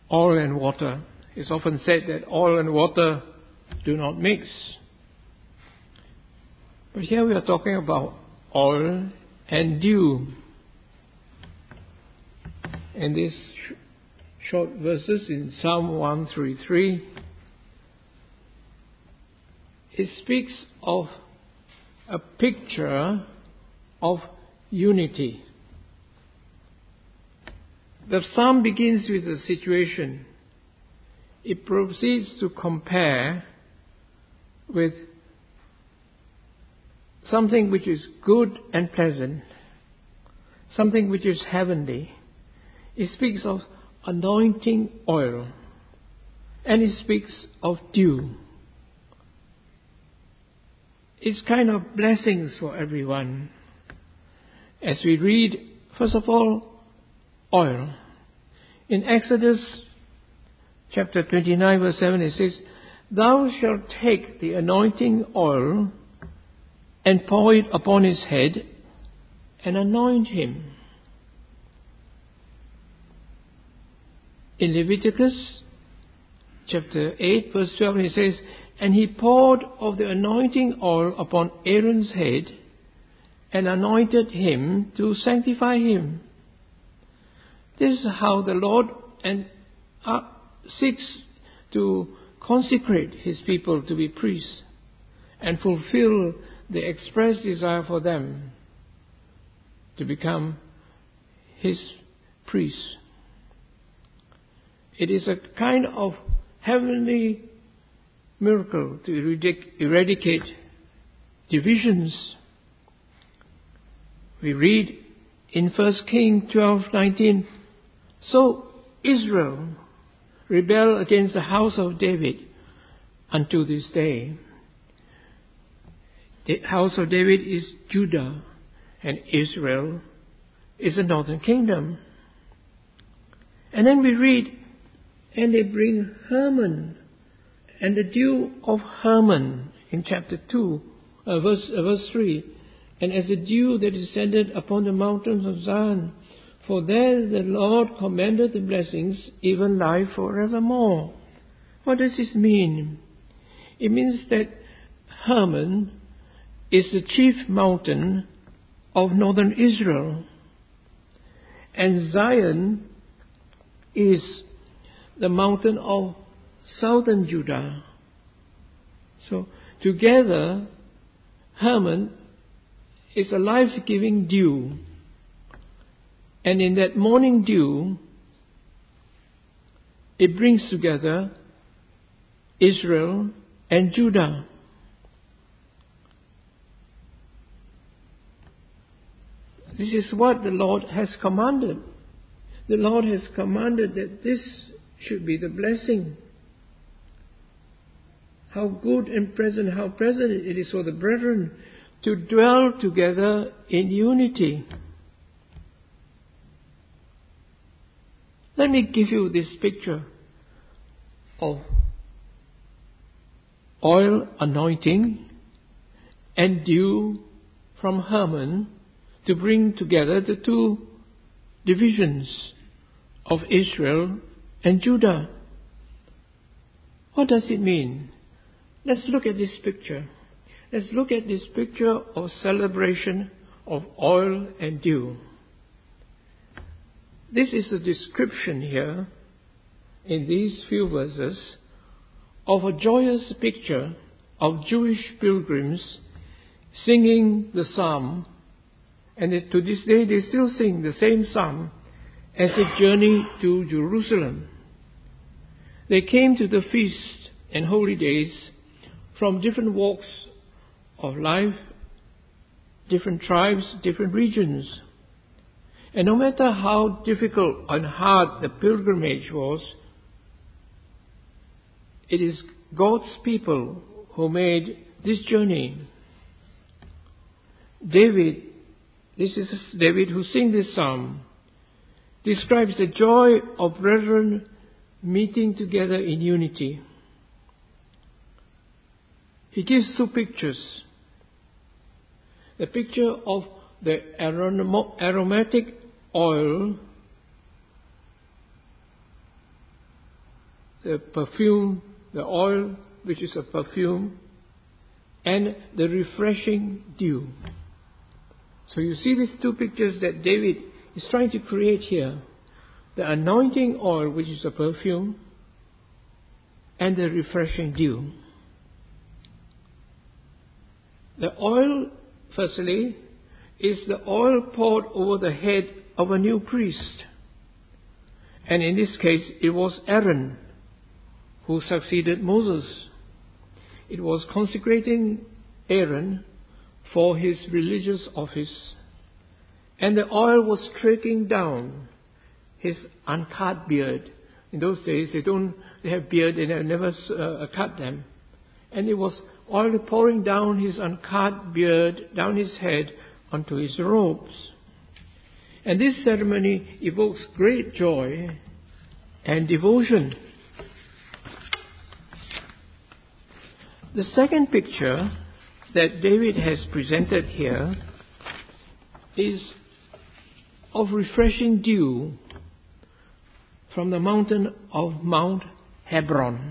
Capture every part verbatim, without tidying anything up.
oil and water. It's often said that oil and water do not mix. But here we are talking about oil and dew. In these sh- short verses in Psalm one thirty-three, it speaks of a picture of unity. The psalm begins with a situation. It proceeds to compare with something which is good and pleasant, something which is heavenly. It speaks of anointing oil, and it speaks of dew. It's kind of blessings for everyone. As we read, first of all, oil. In Exodus chapter twenty-nine verse seven it says, "Thou shalt take the anointing oil and pour it upon his head and anoint him." In Leviticus chapter eight verse twelve it says, "And he poured of the anointing oil upon Aaron's head and anointed him to sanctify him." This is how the Lord and uh, seeks to consecrate his people to be priests and fulfill the express desire for them to become his priests. It is a kind of heavenly miracle to eradic- eradicate divisions. We read in First Kings twelve nineteen, "So Israel rebelled against the house of David unto this day." The house of David is Judah, and Israel is the northern kingdom. And then we read, "And they bring Hermon, and the dew of Hermon," in chapter two, uh, verse, uh, verse three, "and as the dew that descended upon the mountains of Zion, for there the Lord commanded the blessings, even life forevermore." What does this mean? It means that Hermon is the chief mountain of northern Israel, and Zion is the mountain of southern Judah. So together, Hermon is a life-giving dew. And in that morning dew, it brings together Israel and Judah. This is what the Lord has commanded. The Lord has commanded that this should be the blessing. How good and present, how present it is for the brethren to dwell together in unity. Let me give you this picture of oil anointing and dew from Hermon to bring together the two divisions of Israel and Judah. What does it mean? Let's look at this picture. Let's look at this picture of celebration of oil and dew. This is a description here in these few verses of a joyous picture of Jewish pilgrims singing the psalm, and to this day they still sing the same psalm as they journey to Jerusalem. They came to the feast and holy days from different walks of life, different tribes, different regions. And no matter how difficult and hard the pilgrimage was, it is God's people who made this journey. David, this is David who sings this psalm, describes the joy of brethren meeting together in unity. He gives two pictures. The picture of the arom- aromatic oil the perfume, the oil, which is a perfume, and the refreshing dew. So you see these two pictures that David is trying to create here. The anointing oil, which is a perfume, and the refreshing dew. The oil, firstly, is the oil poured over the head of a new priest. And in this case, it was Aaron who succeeded Moses. It was consecrating Aaron for his religious office. And the oil was trickling down his uncut beard. In those days, they don't they have beard, and they never uh, cut them. And it was oil pouring down his uncut beard, down his head, onto his robes. And this ceremony evokes great joy and devotion. The second picture that David has presented here is of refreshing dew from the mountain of Mount Hebron.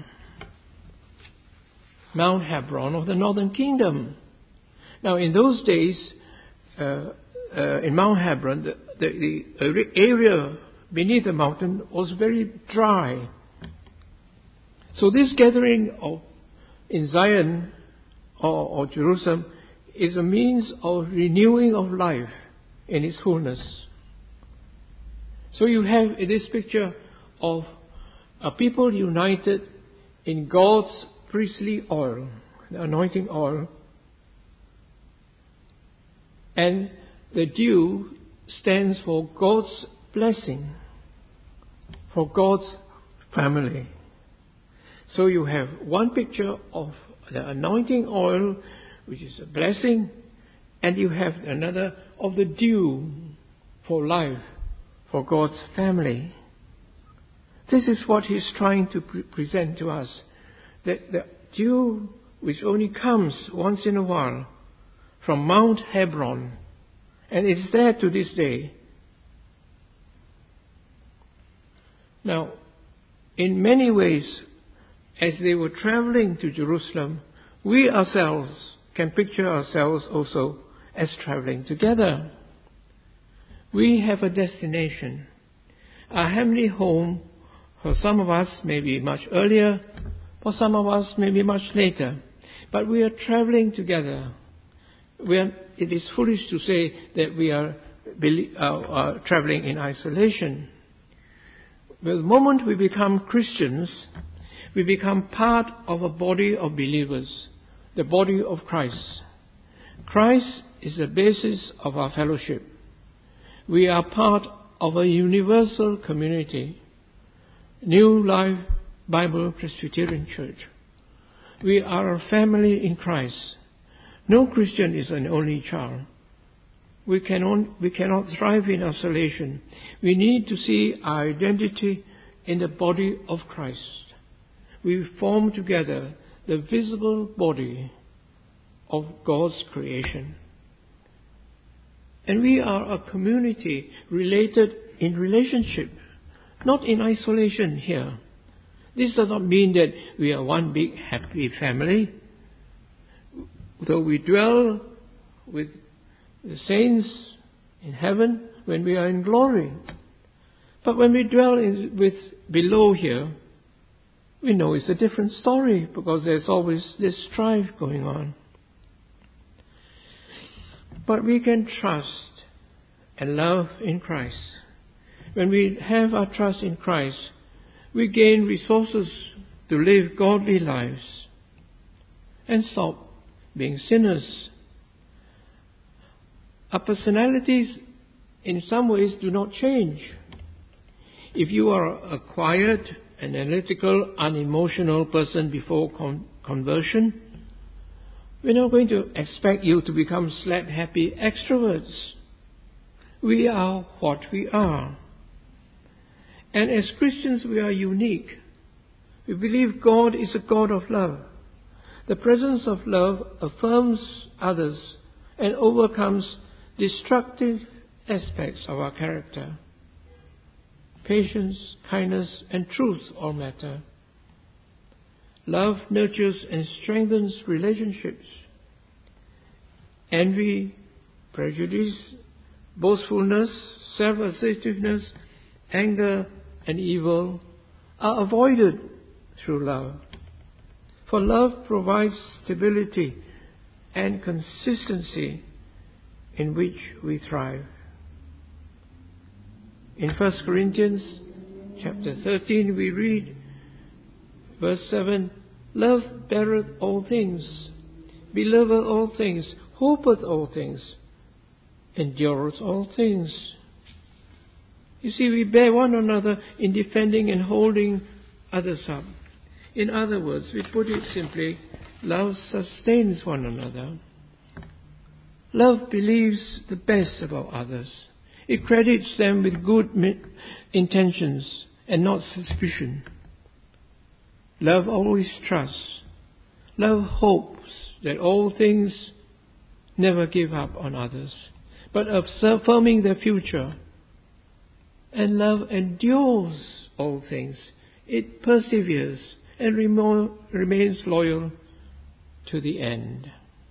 Mount Hebron of the northern kingdom. Now in those days, uh, uh, in Mount Hebron, the, the, the area beneath the mountain was very dry. So this gathering of in Zion or, or Jerusalem is a means of renewing of life in its wholeness. So you have this picture of a people united in God's priestly oil, the anointing oil, and the dew stands for God's blessing, for God's family. So you have one picture of the anointing oil, which is a blessing, and you have another of the dew for life, for God's family. This is what he's trying to pre- present to us, that the dew which only comes once in a while from Mount Hebron, and it is there to this day. Now, in many ways, as they were traveling to Jerusalem, we ourselves can picture ourselves also as traveling together. We have a destination. Our heavenly home, for some of us, may be much earlier, for some of us, may be much later. But we are traveling together. We are, it is foolish to say that we are uh, uh, traveling in isolation. Well, the moment we become Christians, we become part of a body of believers, the body of Christ. Christ is the basis of our fellowship. We are part of a universal community, New Life Bible Presbyterian Church. We are a family in Christ. No Christian is an only child. We cannot, we cannot thrive in isolation. We need to see our identity in the body of Christ. We form together the visible body of God's creation. And we are a community related in relationship, not in isolation here. This does not mean that we are one big happy family. Though we dwell with the saints in heaven when we are in glory. But when we dwell in, with below here, we know it's a different story because there's always this strife going on. But we can trust and love in Christ. When we have our trust in Christ, we gain resources to live godly lives and stop being sinners. Our personalities in some ways do not change. If you are a quiet, analytical, unemotional person before con- conversion, we're not going to expect you to become slap-happy extroverts. We are what we are. And as Christians, we are unique. We believe God is a God of love. The presence of love affirms others and overcomes destructive aspects of our character. Patience, kindness, and truth all matter. Love nurtures and strengthens relationships. Envy, prejudice, boastfulness, self-assertiveness, anger, and evil are avoided through love. For love provides stability and consistency in which we thrive. In First Corinthians chapter thirteen we read, verse seven, Love beareth all things, believeth all things, hopeth all things, endureth all things. You see, we bear one another in defending and holding others up. In other words, we put it simply, love sustains one another. Love believes the best about others. It credits them with good intentions and not suspicion. Love always trusts. Love hopes that all things never give up on others, but affirming their future. And love endures all things. It perseveres and remo- remains loyal to the end.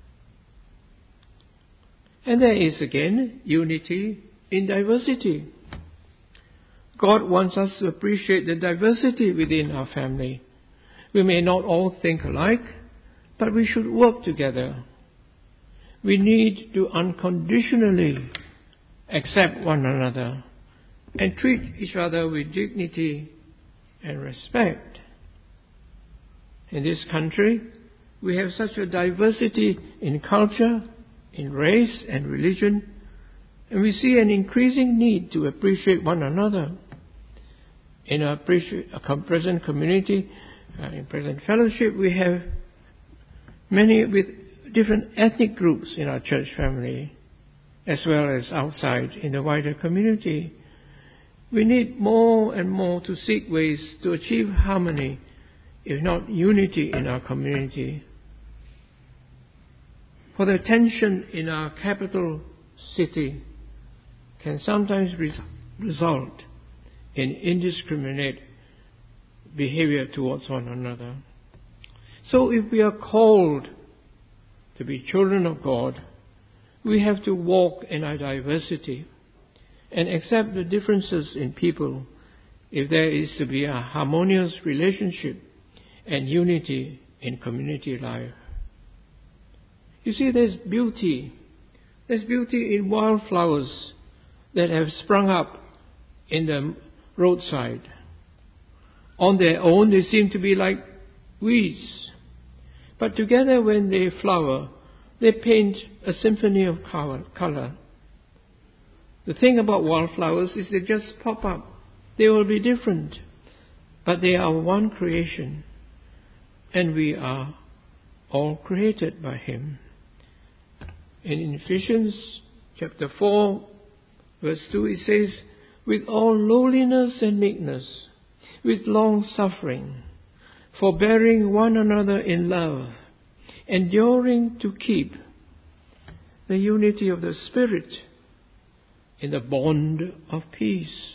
And there is again unity in diversity. God wants us to appreciate the diversity within our family. We may not all think alike, but we should work together. We need to unconditionally accept one another and treat each other with dignity and respect. In this country, we have such a diversity in culture, in race and religion, and we see an increasing need to appreciate one another. In our present community, uh, in present fellowship, we have many with different ethnic groups in our church family, as well as outside in the wider community. We need more and more to seek ways to achieve harmony, if not unity, in our community. For the tension in our capital city can sometimes res- result in indiscriminate behavior towards one another. So if we are called to be children of God, we have to walk in our diversity and accept the differences in people if there is to be a harmonious relationship and unity in community life. You see, there's beauty. There's beauty in wildflowers that have sprung up in the roadside. On their own, they seem to be like weeds. But together, when they flower, they paint a symphony of color. The thing about wildflowers is they just pop up. They will be different, but they are one creation, and we are all created by Him. In Ephesians chapter four, verse two, it says, with all lowliness and meekness, with long suffering, forbearing one another in love, enduring to keep the unity of the Spirit in the bond of peace.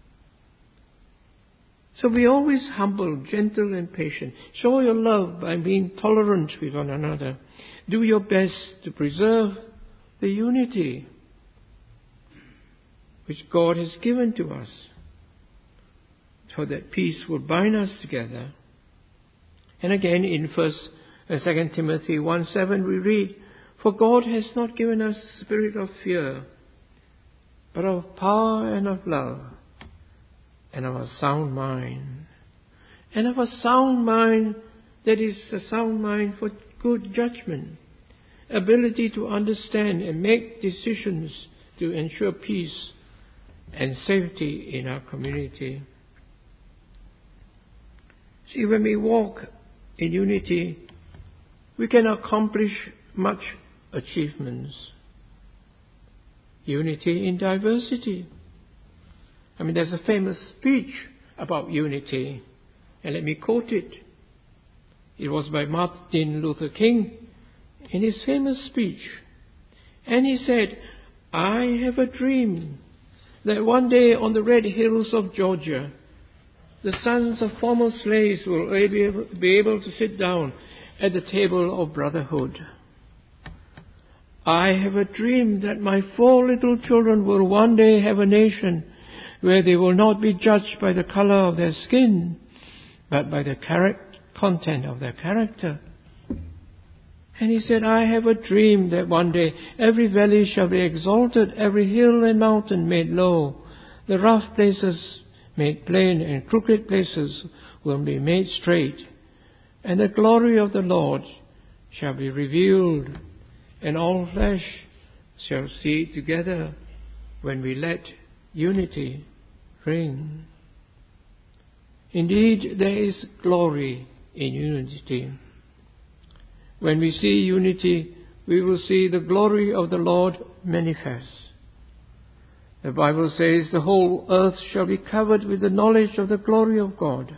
So be always humble, gentle, and patient. Show your love by being tolerant with one another. Do your best to preserve the unity which God has given to us, so that peace will bind us together. And again in First and Second Timothy one seven we read, for God has not given us a spirit of fear, but of power and of love, and of a sound mind. And of a sound mind that is a sound mind for good judgment, ability to understand and make decisions to ensure peace and safety in our community. See, when we walk in unity, we can accomplish much achievements. Unity in diversity. I mean, there's a famous speech about unity, and let me quote it. It was by Martin Luther King in his famous speech. And he said, I have a dream that one day on the red hills of Georgia, the sons of former slaves will be able to sit down at the table of brotherhood. I have a dream that my four little children will one day have a nation where they will not be judged by the color of their skin, but by the charac- content of their character. And he said, I have a dream that one day every valley shall be exalted, every hill and mountain made low, the rough places made plain, and crooked places will be made straight. And the glory of the Lord shall be revealed, and all flesh shall see it together when we let unity reign. Indeed, there is glory in unity. When we see unity, we will see the glory of the Lord manifest. The Bible says the whole earth shall be covered with the knowledge of the glory of God.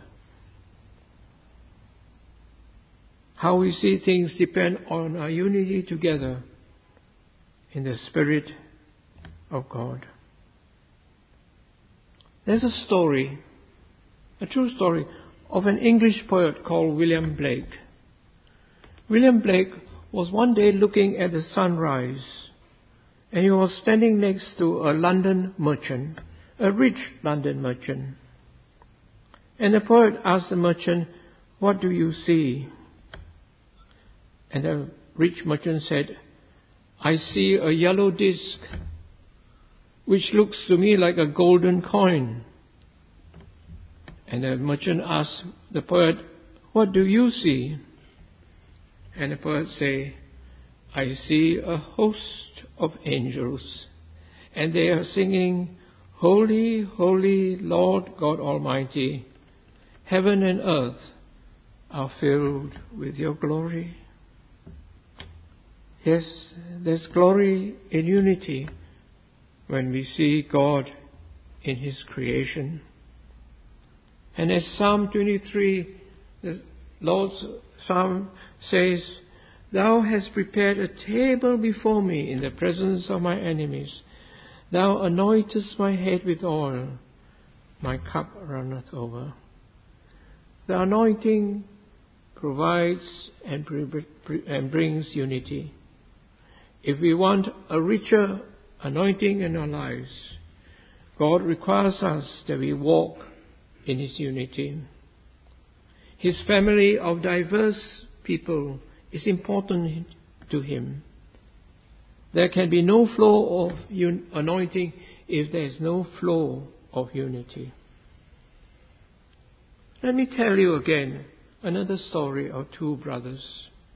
How we see things depend on our unity together in the Spirit of God. There's a story, a true story, of an English poet called William Blake. William Blake was one day looking at the sunrise, and he was standing next to a London merchant, a rich London merchant. And the poet asked the merchant, "What do you see?" And the rich merchant said, "I see a yellow disc, which looks to me like a golden coin." And the merchant asked the poet, "What do you see?" And the poet say, "I see a host of angels, and they are singing, 'Holy, holy, Lord God Almighty, heaven and earth are filled with your glory.'" Yes, there's glory in unity when we see God in His creation. And as Psalm twenty-three, the Lord's Psalm says, "Thou hast prepared a table before me in the presence of my enemies. Thou anointest my head with oil. My cup runneth over." The anointing provides and, and brings unity. If we want a richer anointing in our lives, God requires us that we walk in His unity. His family of diverse people is important to Him. There can be no flow of un- anointing if there is no flow of unity. Let me tell you again another story of two brothers.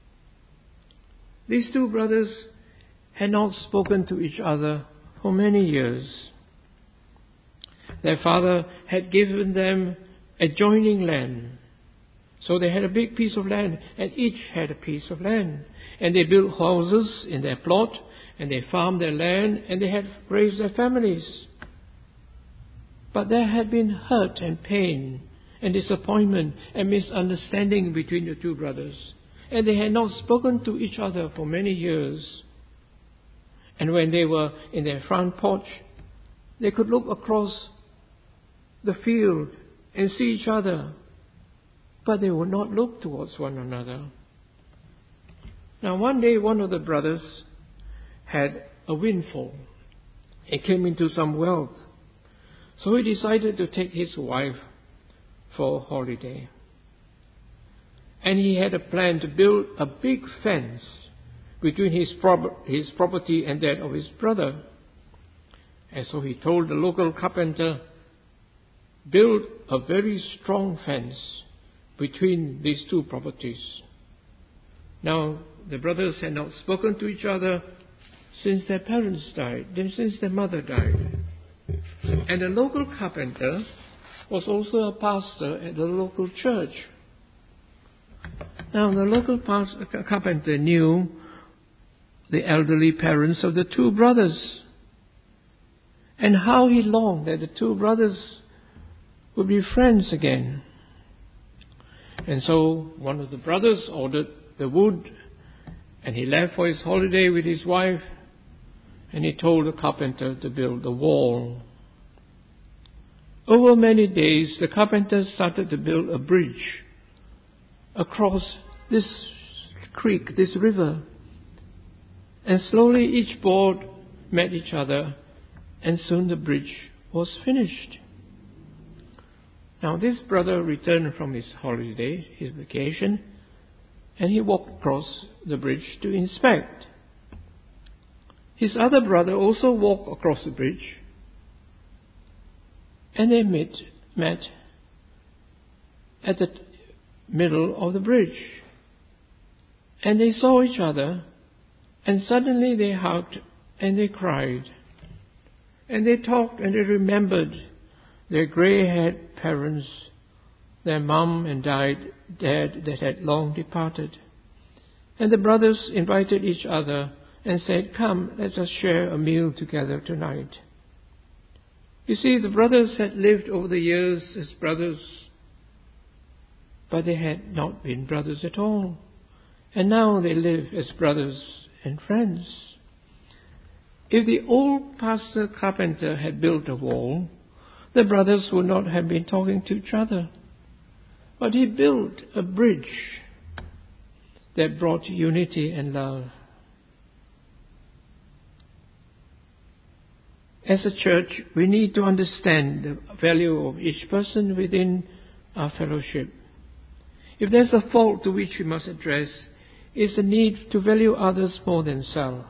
These two brothers had not spoken to each other for many years. Their father had given them adjoining land. So they had a big piece of land, and each had a piece of land. And they built houses in their plot, and they farmed their land, and they had raised their families. But there had been hurt and pain and disappointment and misunderstanding between the two brothers. And they had not spoken to each other for many years. And when they were in their front porch, they could look across the field and see each other, but they would not look towards one another. Now one day one of the brothers had a windfall. He came into some wealth. So he decided to take his wife for a holiday. And he had a plan to build a big fence between his, prop- his property and that of his brother. And so he told the local carpenter, "Build a very strong fence between these two properties." Now, the brothers had not spoken to each other since their parents died, then since their mother died. And the local carpenter was also a pastor at the local church. Now, the local pastor, carpenter knew the elderly parents of the two brothers, and how he longed that the two brothers would be friends again. And so one of the brothers ordered the wood, and he left for his holiday with his wife, and he told the carpenter to build the wall. Over many days, the carpenters started to build a bridge across this creek, this river. And slowly each board met each other, and soon the bridge was finished. Now this brother returned from his holiday, his vacation, and he walked across the bridge to inspect. His other brother also walked across the bridge, and they met, met at the middle of the bridge. And they saw each other, and suddenly they hugged and they cried. And they talked and they remembered their grey-haired parents, their mum and dad, dad that had long departed. And the brothers invited each other and said, "Come, let us share a meal together tonight." You see, the brothers had lived over the years as brothers, but they had not been brothers at all. And now they live as brothers and friends. If the old pastor carpenter had built a wall, the brothers would not have been talking to each other. But he built a bridge that brought unity and love. As a church, we need to understand the value of each person within our fellowship. If there's a fault to which we must address, it's the need to value others more than self.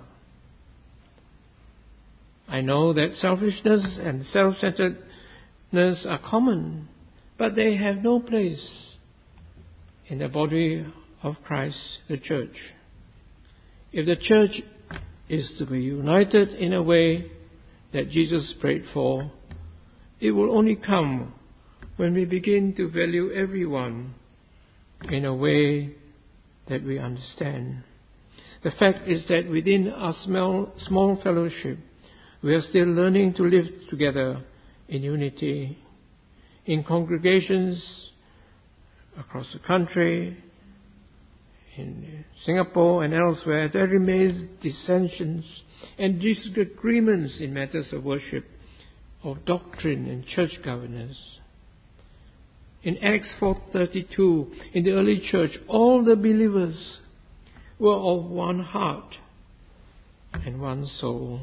I know that selfishness and self-centeredness are common, but they have no place in the body of Christ, the church. If the church is to be united in a way that Jesus prayed for, it will only come when we begin to value everyone in a way that we understand. The fact is that within our small, small fellowship, we are still learning to live together in unity. In congregations across the country, in Singapore and elsewhere, there remains dissensions and disagreements in matters of worship, of doctrine and church governance. In Acts four thirty-two, in the early church, all the believers were of one heart and one soul.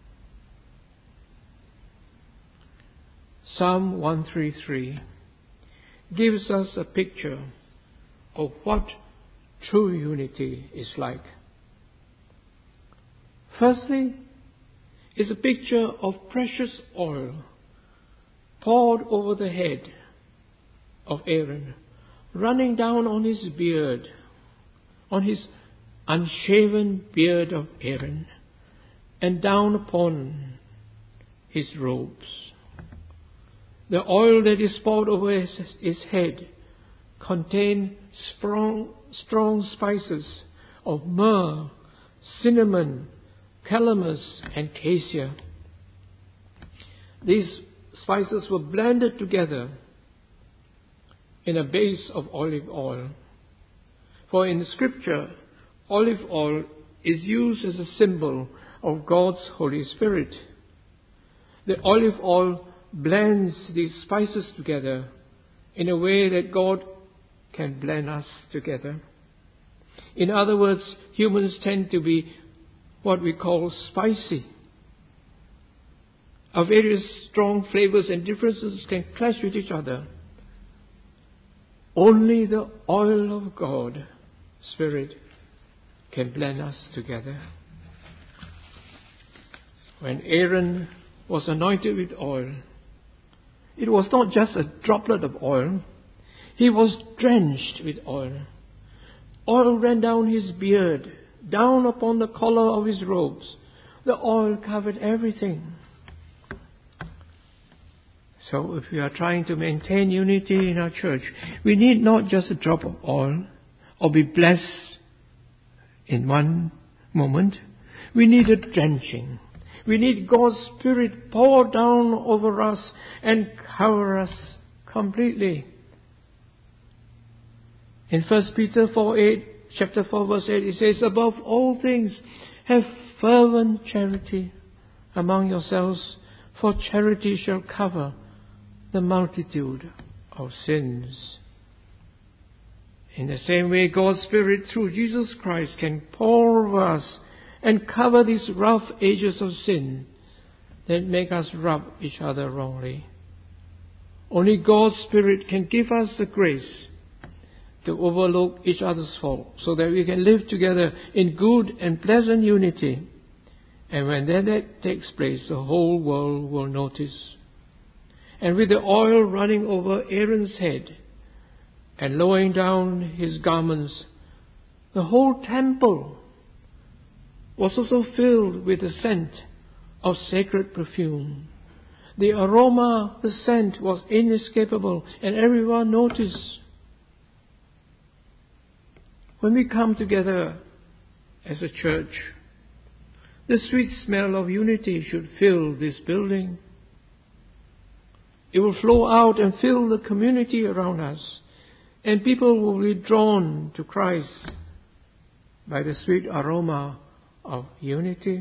Psalm one thirty-three gives us a picture of what true unity is like. Firstly, is a picture of precious oil poured over the head of Aaron, running down on his beard, on his unshaven beard of Aaron, and down upon his robes. The oil that is poured over his, his head contained strong, strong spices of myrrh, cinnamon, calamus, and cassia. These spices were blended together in a base of olive oil. For in Scripture, olive oil is used as a symbol of God's Holy Spirit. The olive oil blends these spices together in a way that God can blend us together. In other words, humans tend to be what we call spicy. Our various strong flavors and differences can clash with each other. Only the oil of God, Spirit, can blend us together. When Aaron was anointed with oil, it was not just a droplet of oil. He was drenched with oil. Oil ran down his beard, down upon the collar of his robes. The oil covered everything. So if we are trying to maintain unity in our church, we need not just a drop of oil or be blessed in one moment. We need a drenching. We need God's Spirit poured down over us and cover us completely. In First Peter four eight, chapter four verse eight, it says, "Above all things, have fervent charity among yourselves, for charity shall cover the multitude of sins. In the same way, God's Spirit through Jesus Christ can pour over us and cover these rough edges of sin that make us rub each other wrongly. Only God's Spirit can give us the grace to overlook each other's fault so that we can live together in good and pleasant unity. And when that, that takes place, the whole world will notice. And with the oil running over Aaron's head and lowering down his garments, the whole temple was also filled with the scent of sacred perfume. The aroma, the scent was inescapable, and everyone noticed. When we come together as a church, the sweet smell of unity should fill this building. It will flow out and fill the community around us, and people will be drawn to Christ by the sweet aroma of unity.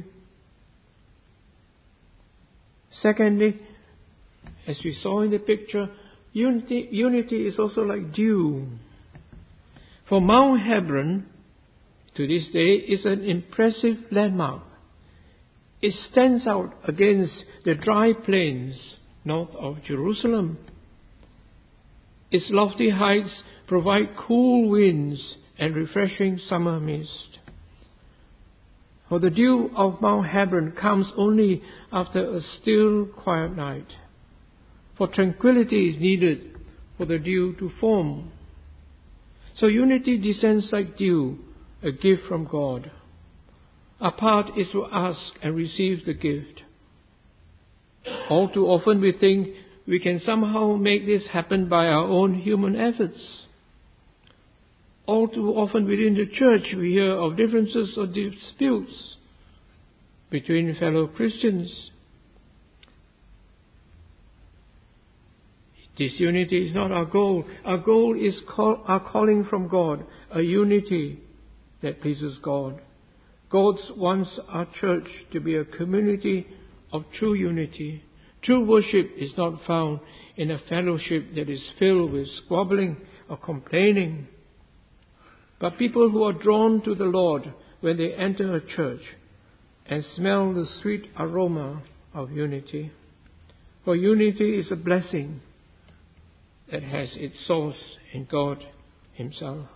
Secondly, as we saw in the picture, unity, unity is also like dew. For Mount Hebron, to this day, is an impressive landmark. It stands out against the dry plains north of Jerusalem. Its lofty heights provide cool winds and refreshing summer mist. For the dew of Mount Hebron comes only after a still, quiet night. For tranquility is needed for the dew to form. So unity descends like dew, a gift from God. Our part is to ask and receive the gift. All too often we think we can somehow make this happen by our own human efforts. All too often within the church we hear of differences or disputes between fellow Christians. This unity is not our goal. Our goal is call, our calling from God, a unity that pleases God. God wants our church to be a community of true unity. True worship is not found in a fellowship that is filled with squabbling or complaining, but people who are drawn to the Lord when they enter a church and smell the sweet aroma of unity. For unity is a blessing that has its source in God Himself.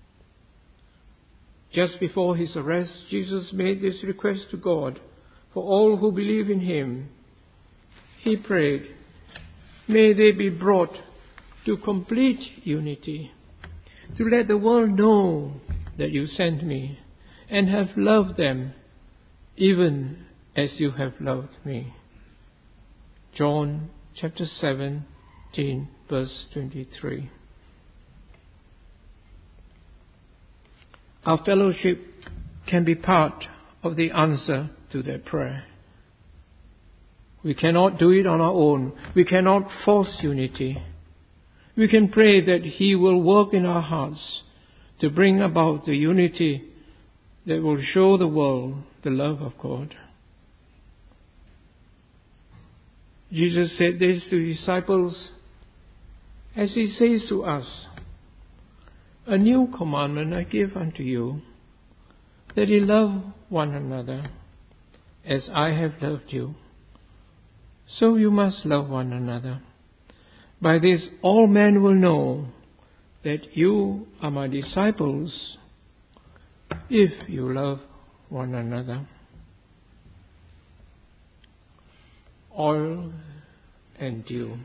Just before His arrest, Jesus made this request to God for all who believe in Him. He prayed, "May they be brought to complete unity, to let the world know that you sent me and have loved them even as you have loved me." John chapter seventeen, verse twenty-three. Our fellowship can be part of the answer to that prayer. We cannot do it on our own. We cannot force unity. We can pray that He will work in our hearts to bring about the unity that will show the world the love of God. Jesus said this to His disciples as He says to us, "A new commandment I give unto you, that ye love one another as I have loved you. So you must love one another. By this all men will know that you are my disciples, if you love one another." Oil and dew.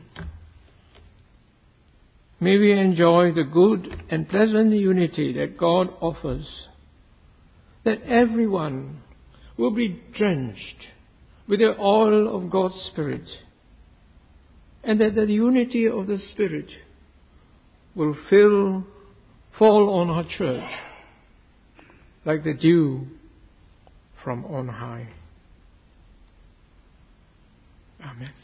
May we enjoy the good and pleasant unity that God offers, that everyone will be drenched with the oil of God's Spirit, and that the unity of the Spirit will fill, fall on our church like the dew from on high. Amen.